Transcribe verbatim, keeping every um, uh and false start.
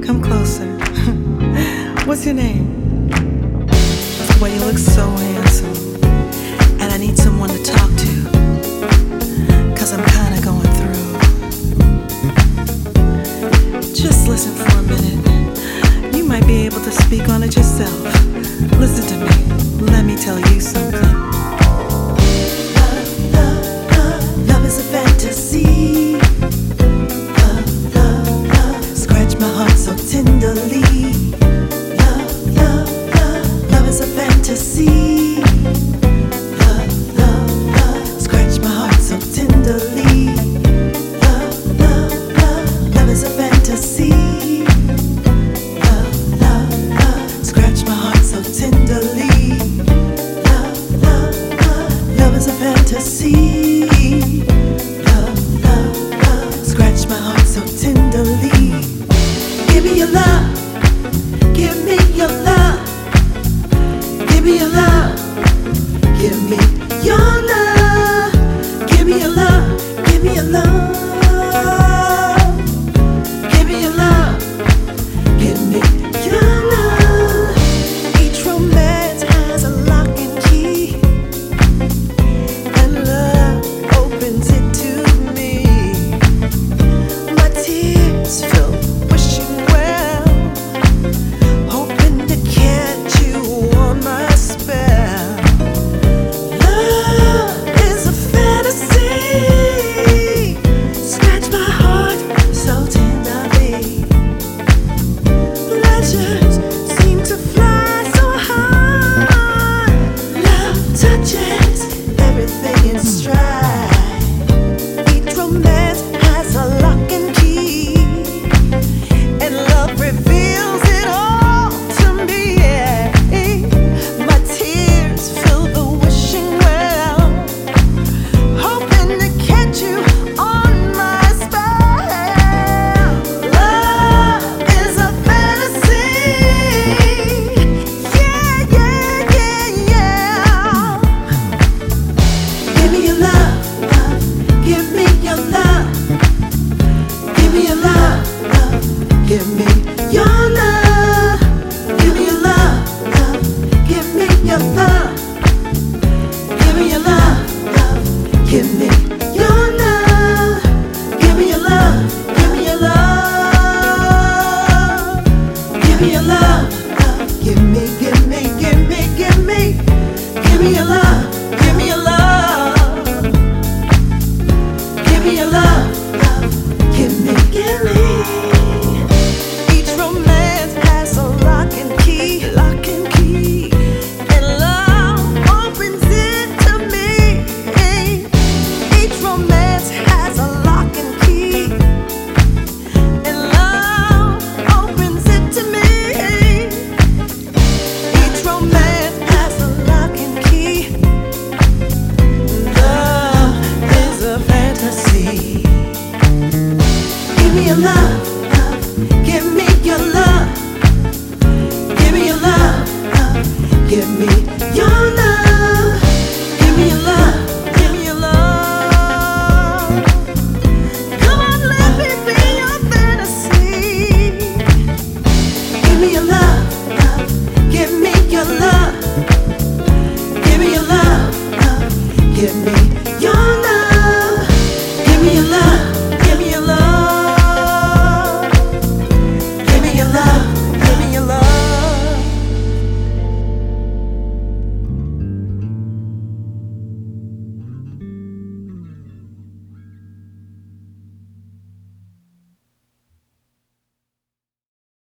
come closer. What's your name? Well, you look so handsome, and I need someone to talk to, cause I'm kinda going through. Just listen for a minute. You might be able to speak on it yourself. Listen to me, let me tell you something. Love, love, love, love is a fantasy. Love, love, love, scratch my heart so tenderly. Love, love, love, love is a fantasy. Love, love, love, scratch my heart so tenderly. Love, love, love, love is a fantasy. Love, love, love, scratch my heart so tenderly. Love, love, love, love is a fantasy. Love, love, love, scratch my heart so tenderly. Give me your love, give me your love, give me your love, give me your love, give me your love, give me your love, give me your love, give me your love. Each romance has a lock and key, and love opens it to me. My tears fill, wishing well, hoping to catch you on my spell. Love is a fantasy, scratch my heart so tenderly. Pleasures seem to fly so high. Love touches everything in stride. Each romance has a lock and key, and love reveals it all to me. Yeah. My tears fill the wishing well, hoping to catch you on my spell. Love is a fantasy. Yeah, yeah, yeah, yeah. Give me your love, love, give me your love, give me your love, love, give me your love, give me your love, love, give me your love, give me your love, love, give me your love, give me your love, give me your love, give me your love, love, give me, give me, give me, give me, give me your love, give me your love, give me your love, love, give me, give me. Each romance has a lock and key, lock and key, and love opens it to me. Each romance has a lock and key, and love opens it to me. Each romance has a lock and key. Love is a fantasy. Give me your love, love, give me your love, give me your love, love, give me your love, give me your love, give me your love. Come on, let me be your fantasy. Give me your love, love, give me your love, give me your love, love, give me